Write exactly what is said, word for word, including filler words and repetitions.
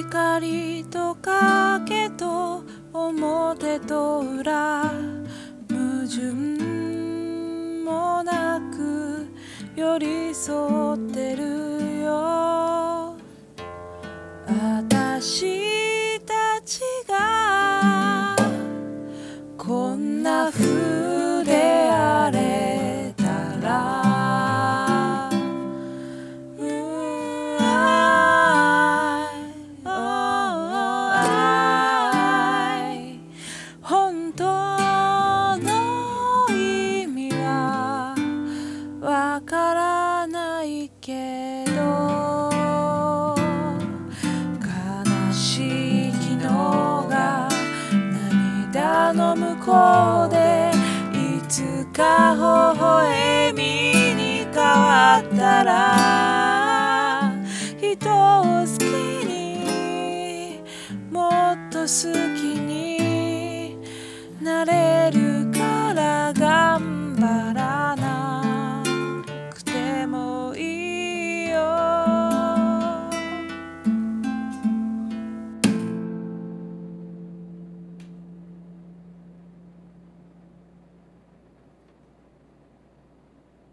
光と影と表と裏矛盾もなく寄り添ってるよ。私たちがこんな風であれたら、うん、愛、愛、本当の意味はわからないけど、悲しい昨日が涙の向こうでいつか微笑みに変わったら、人を好きにもっと好きになれ